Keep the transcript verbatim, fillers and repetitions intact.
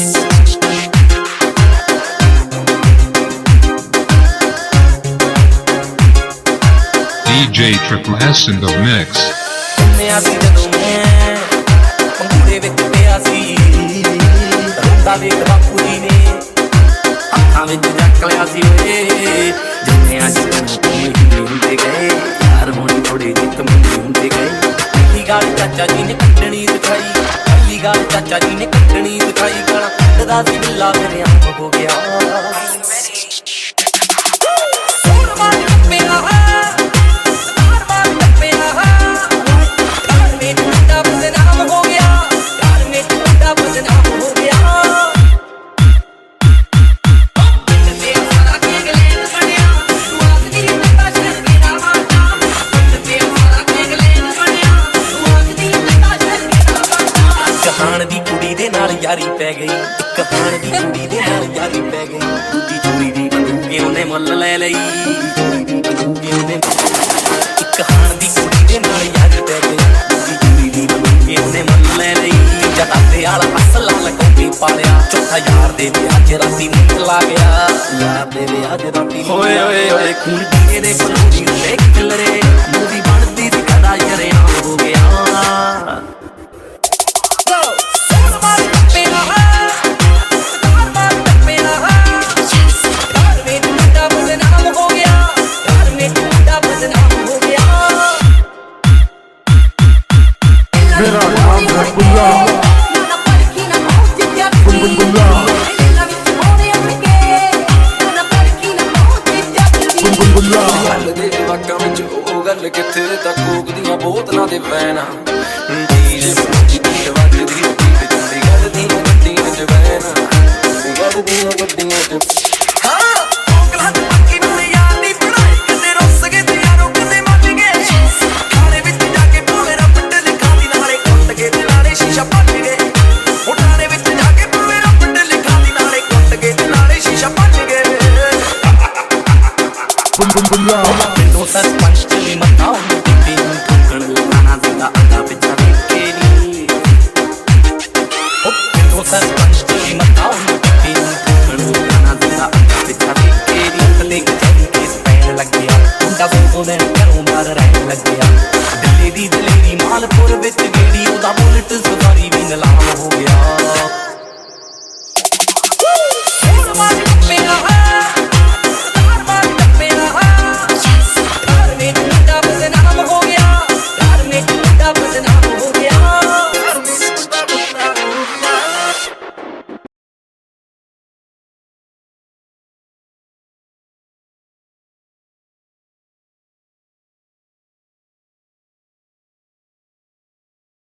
D J Triple S in the mix. चाचा जी ने कटनी दिखाई, पहली गाल चाचा जी ने कटनी दिखाई, गाना कटदा सी बिल्ला मेरे आंख हो गया। कहान दी कुड़ी दे नाल यारी पै गई, कहान दी कुड़ी दे नाल यारी पै गई, दूजी चोरी दी बंदूके उन्हें मुल ले लई, कहान दी कुड़ी दे नाल यारी पै गई, दूजी चोरी दी बंदूके उन्हें मुल ले लई। जताते आला असला लगोंदी पालिया, चौथा यार दे विआह च राती मुंह ला गया, यार दे विआह च राती होए होए होए खून पीए दे फलूरी उते किलरे, मूवी बनदी सी कदा यरेआम हो गया। मेरा नाम है बुल्ला, बुलबुला, बुलबुला। गल दे वाकां विच ओह गल किथे तक कोक दियां बोतलां दे वैन।